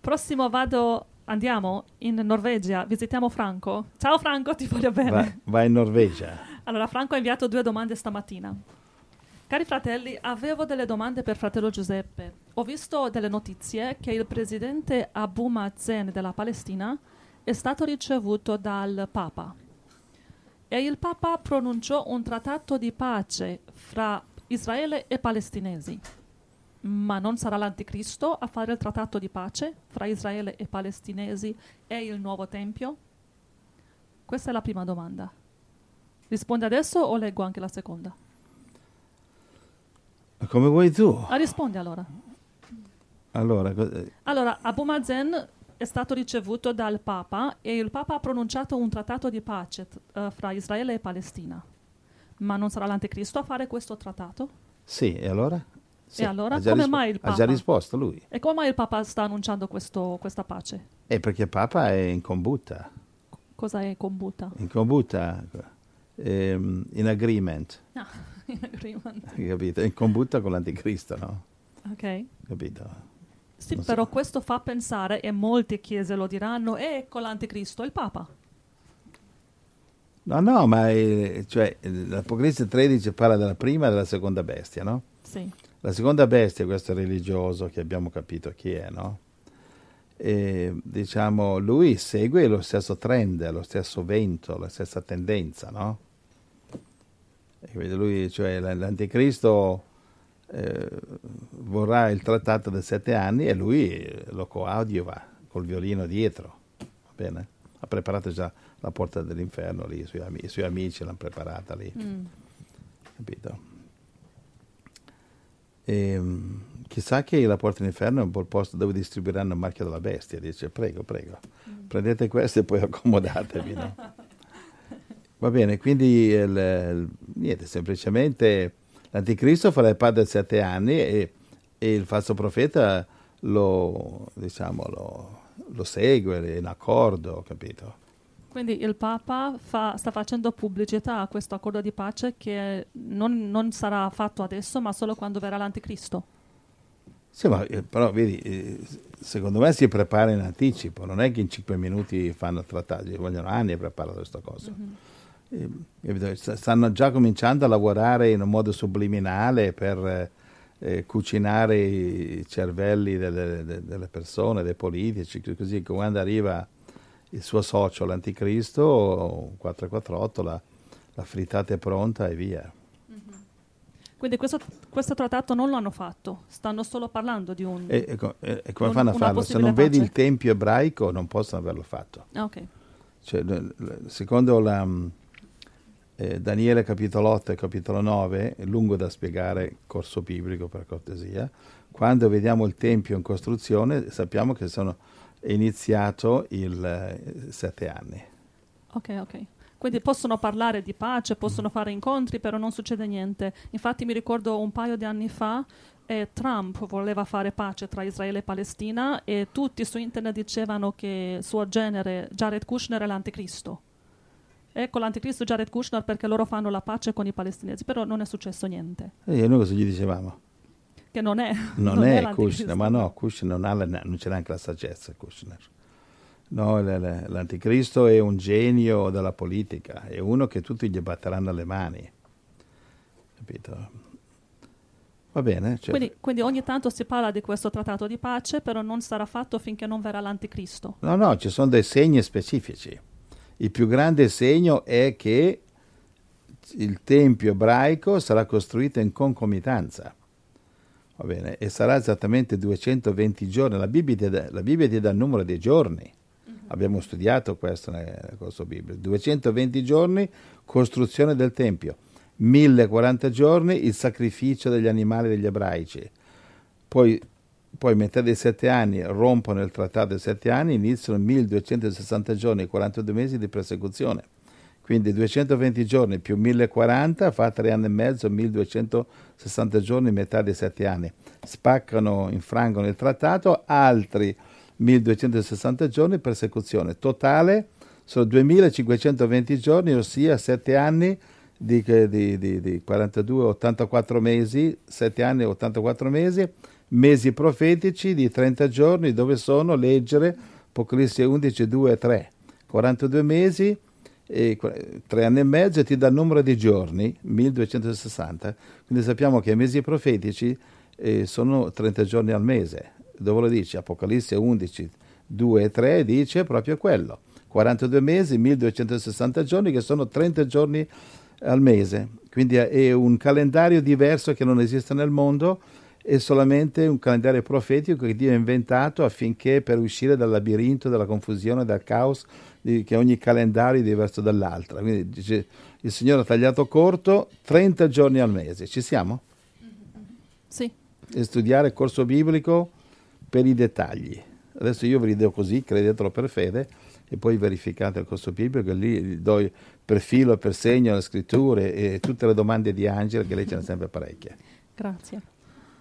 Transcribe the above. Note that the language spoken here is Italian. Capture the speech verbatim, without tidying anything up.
Prossimo vado, andiamo in Norvegia, visitiamo Franco. Ciao Franco, ti voglio bene. Va, va in Norvegia. Allora, Franco ha inviato due domande stamattina. Cari fratelli, avevo delle domande per fratello Giuseppe. Ho visto delle notizie che il presidente Abu Mazen della Palestina è stato ricevuto dal Papa. E il Papa pronunciò un trattato di pace fra Israele e palestinesi. Ma non sarà l'anticristo a fare il trattato di pace fra Israele e palestinesi e il nuovo tempio? Questa è la prima domanda. Rispondi adesso o leggo anche la seconda? Come vuoi tu. Ah, rispondi allora. Allora, co- Allora, Abu Mazen è stato ricevuto dal Papa e il Papa ha pronunciato un trattato di pace uh, fra Israele e Palestina. Ma non sarà l'anticristo a fare questo trattato? sì, e allora? Sì, E allora ha già come rispo- mai il Ha già Papa? risposto lui. E come mai il Papa sta annunciando questo, questa pace? E perché Papa è in combutta. Cosa è combutta? In combutta, ehm, in agreement, Ah, in agreement. hai capito? In combutta con l'anticristo, no? Ok. Capito? Sì, Non so. però questo fa pensare, e molte chiese lo diranno, e ecco l'anticristo, il Papa. No, no, ma è- cioè, l'Apocalisse tredici parla della prima e della seconda bestia, no? Sì. La seconda bestia, questo religioso che abbiamo capito chi è, no? E, diciamo, lui segue lo stesso trend, lo stesso vento, la stessa tendenza, no? E quindi lui, cioè l- l'anticristo eh, vorrà il trattato dei sette anni e lui lo coadiuva col violino dietro, va bene? Ha preparato già la porta dell'inferno lì, i suoi, ami- i suoi amici l'hanno preparata lì, Mm. capito? E, mm, chissà che la porta dell'inferno è un po' il posto dove distribuiranno il marchio della bestia. Dice, prego, prego, prendete questo e poi accomodatevi, no? Va bene, quindi il- il- niente, semplicemente l'anticristo farà il padre dei sette anni e, e il falso profeta lo, diciamo, lo, lo segue, è in accordo, capito? Quindi il Papa fa- sta facendo pubblicità a questo accordo di pace che non, non sarà fatto adesso, ma solo quando verrà l'anticristo. Sì, ma eh, però vedi, eh, secondo me si prepara in anticipo, non è che in cinque minuti fanno trattati, vogliono anni a preparare questa cosa. Eh, capito? St- Stanno già cominciando a lavorare in un modo subliminale per eh, cucinare i cervelli delle, de- delle persone, dei politici, così che quando arriva il suo socio, l'anticristo, quattrocentoquarantotto, la, la frittata è pronta e via. Quindi questo, questo trattato non lo hanno fatto, stanno solo parlando di un... E, e co- e- e come Un- fanno a una farlo? Se possibile non vedi pace. il tempio ebraico non possono averlo fatto. Ah, ok. Cioè, l- l- secondo la, mm, eh, Daniele capitolo otto e capitolo nove, è lungo da spiegare, corso biblico per cortesia, quando vediamo il tempio in costruzione sappiamo che sono, è iniziato il eh, sette anni. Ok, ok. Quindi possono parlare di pace, possono fare incontri, però non succede niente. Infatti mi ricordo un paio di anni fa eh, Trump voleva fare pace tra Israele e Palestina e tutti su internet dicevano che suo genere Jared Kushner è l'anticristo. Ecco l'anticristo Jared Kushner perché loro fanno la pace con i palestinesi, però non è successo niente. E noi cosa gli dicevamo? Che non è, Non, è, l'anticristo. Kushner, ma no, Kushner non, ha la- non c'è neanche la saggezza, Kushner. No, l- l- l'anticristo è un genio della politica, è uno che tutti gli batteranno le mani, capito? Va bene, cioè, Quindi, quindi ogni tanto si parla di questo trattato di pace, però non sarà fatto finché non verrà l'anticristo. no, no, ci sono dei segni specifici. Il più grande segno è che il tempio ebraico sarà costruito in concomitanza, va bene, e sarà esattamente duecentoventi giorni. La Bibbia ti dà, la Bibbia ti dà il numero dei giorni. Abbiamo studiato questo nel nel corso biblico. duecentoventi giorni, costruzione del Tempio. mille e quaranta giorni, il sacrificio degli animali degli ebraici. Poi, poi metà dei sette anni rompono il trattato dei sette anni, iniziano milleduecentosessanta giorni, quarantadue mesi di persecuzione. Quindi duecentoventi giorni più mille e quaranta fa tre anni e mezzo, milleduecentosessanta giorni, metà dei sette anni. Spaccano, infrangono il trattato, altri milleduecentosessanta giorni persecuzione. Totale sono duemilacinquecentoventi giorni, ossia sette anni di, di, di, di quarantadue, ottantaquattro mesi, sette anni e ottantaquattro mesi, mesi profetici di trenta giorni, dove sono leggere Apocalisse undici, due e tre. quarantadue mesi e tre anni e mezzo, e ti dà il numero di giorni, milleduecentosessanta. Quindi sappiamo che i mesi profetici eh, sono trenta giorni al mese. Dove lo dice? Apocalisse undici, due e tre dice proprio quello. quarantadue mesi, milleduecentosessanta giorni, che sono trenta giorni al mese. Quindi è un calendario diverso che non esiste nel mondo, è solamente un calendario profetico che Dio ha inventato affinché, per uscire dal labirinto, dalla confusione, dal caos, di, che ogni calendario è diverso dall'altro. Quindi dice, il Signore ha tagliato corto trenta giorni al mese. Ci siamo? Sì. E studiare il corso biblico per i dettagli. Adesso io ve li do così, credetelo per fede, e poi verificate il corso biblico, e lì do per filo e per segno le scritture e tutte le domande di Angela, che lei ce ne ha sempre parecchie. Grazie.